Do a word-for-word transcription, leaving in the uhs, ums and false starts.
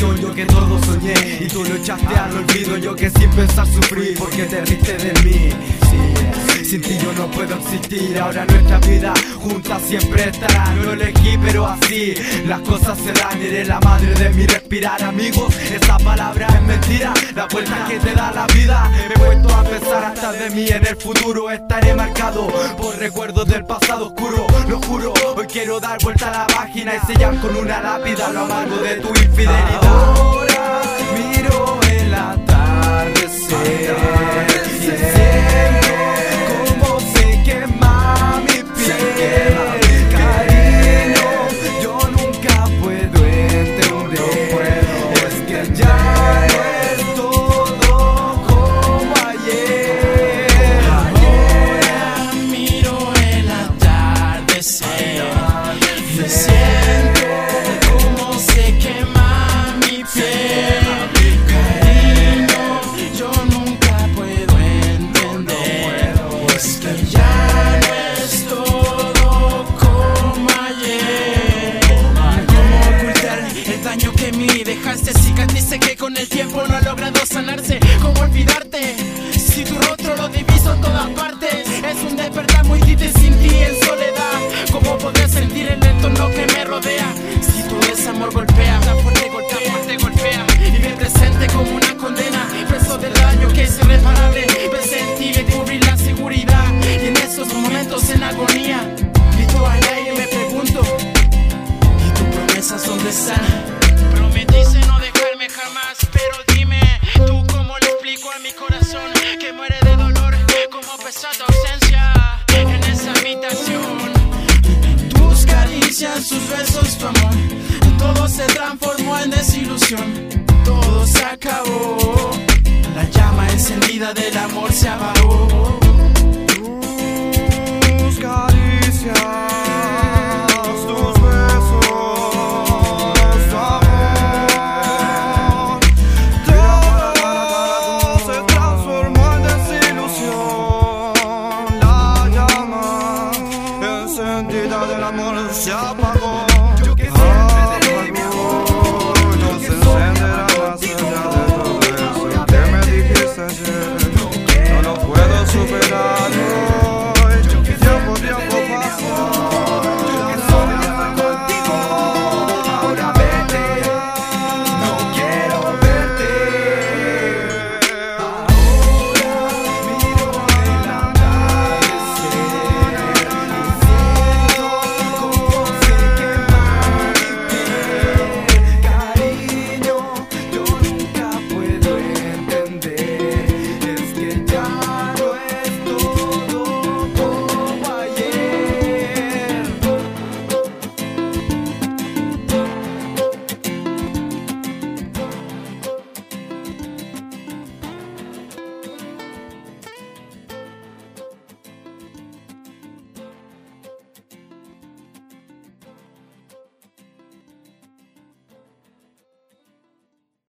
ilusión, yo que todo soñé y tú lo echaste al olvido. Yo que sin pensar sufrí porque te riste de mí. Sí, sin ti yo no puedo existir. Ahora nuestra vida juntas siempre estará. No elegí pero así las cosas se dan. Eres la madre de mi respirar, amigos. Esa palabra es mentira, la vuelta que te da la vida. Me he puesto a pensar hasta de mí en el futuro. Estaré marcado por recuerdos del pasado oscuro. Lo juro, hoy quiero dar vuelta a la página y sellar con una lápida lo amargo de tu infidelidad. Ahora miro el atardecer y siento como se quema mi piel. Cariño, yo nunca puedo entender. Es que ya no es todo como ayer. Ahora miro el atardecer y siento como se quema mi piel. Cariño, yo nunca puedo entender. Es que ya no es todo como ayer. ¿Cómo ocultar el daño que en mí dejaste? Cicatrices que con el tiempo no ha logrado sanarse. ¿Cómo olvidarte? Si tu rostro lo diviso en todas partes. Es un despertar muy triste sin ti en soledad. ¿Cómo poder sentir el entorno que me rodea? Si tu desamor golpea